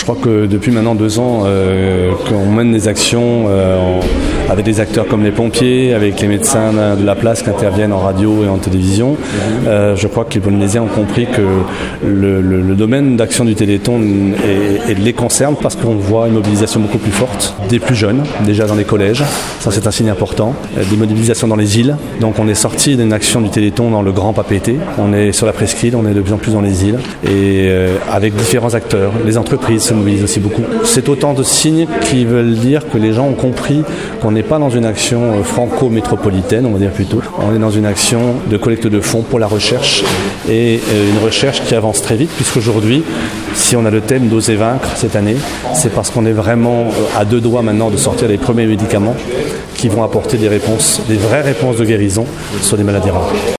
Je crois que depuis maintenant 2 ans qu'on mène des actions avec des acteurs comme les pompiers, avec les médecins de la place qui interviennent en radio et en télévision. Je crois que les Polynésiens ont compris que le domaine d'action du Téléthon les concerne parce qu'on voit une mobilisation beaucoup plus forte des plus jeunes, déjà dans les collèges. Ça, c'est un signe important. Des mobilisations dans les îles. Donc on est sorti d'une action du Téléthon dans le Grand Papeete. On est sur la presqu'île, on est de plus en plus dans les îles. Et avec différents acteurs. Les entreprises se mobilisent aussi beaucoup. C'est autant de signes qui veulent dire que les gens ont compris qu'on n'est pas dans une action franco-métropolitaine, on va dire plutôt. On est dans une action de collecte de fonds pour la recherche et une recherche qui avance très vite puisqu'aujourd'hui, si on a le thème d'oser vaincre cette année, c'est parce qu'on est vraiment à 2 doigts maintenant de sortir les premiers médicaments qui vont apporter des réponses, des vraies réponses de guérison sur des maladies rares.